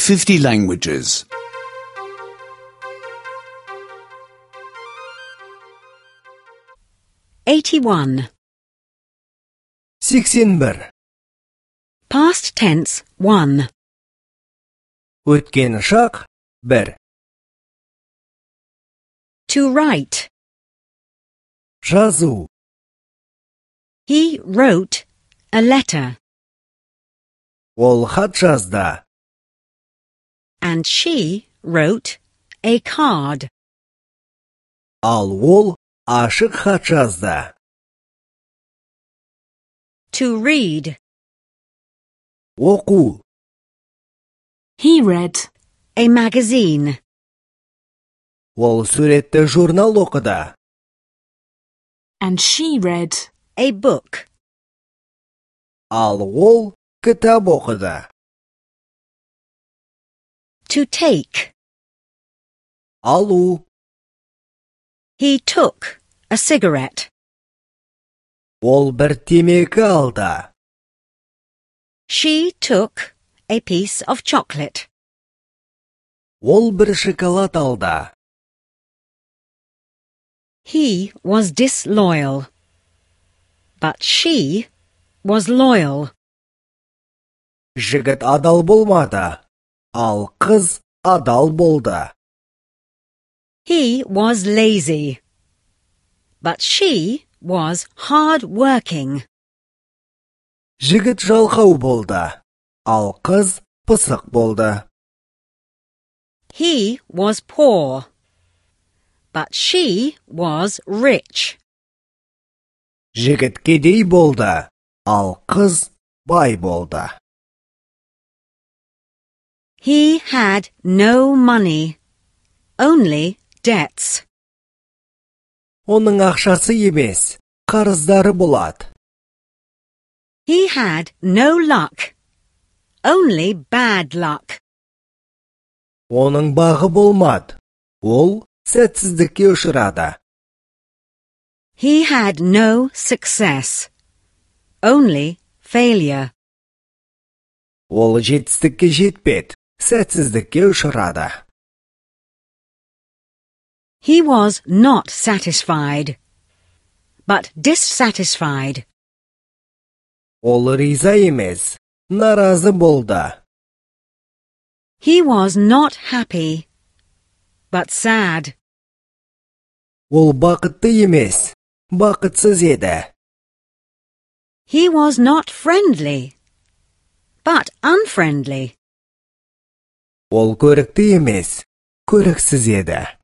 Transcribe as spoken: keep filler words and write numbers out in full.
fifty languages. eighty-one. сексен бір. Past tense one. Өткен шақ бір. To write. Жазу. He wrote a letter. Ол хат жазды. And she wrote a card. Ал ол ашық хат жазды. To read. Оқу. He read A magazine. Ол суретті журнал оқыды. and she read A book. Ал ол кітап оқыды. To take. Алу. He took a cigarette. Ол бір темекі алды. She took a piece of chocolate. Ол бір шоколад алды. He was disloyal. But she was loyal. Жігіт адал болмады. Ал қыз адал болды. He was lazy. But she was hard-working. Жігіт жалқау болды. Ал қыз пысық болды. He was poor. But she was rich. Жігіт кедей болды. Ал қыз бай болды. He had no money, only debts. Оның ақшасы емес, қарыздары болады. He had no luck, only bad luck. Оның бағы болмады. Ол сәтсіздікке ұшырады. He had no success, only failure. Ол жетістікке жетпеді, сәтсіздікке ұшырады. He was not satisfied, but dissatisfied. Ол риза емес, наразы болды. He was not happy, but sad. Ол бақытты емес, бақытсыз еді. He was not friendly, but unfriendly. Ол көрікті емес, көріксіз еді.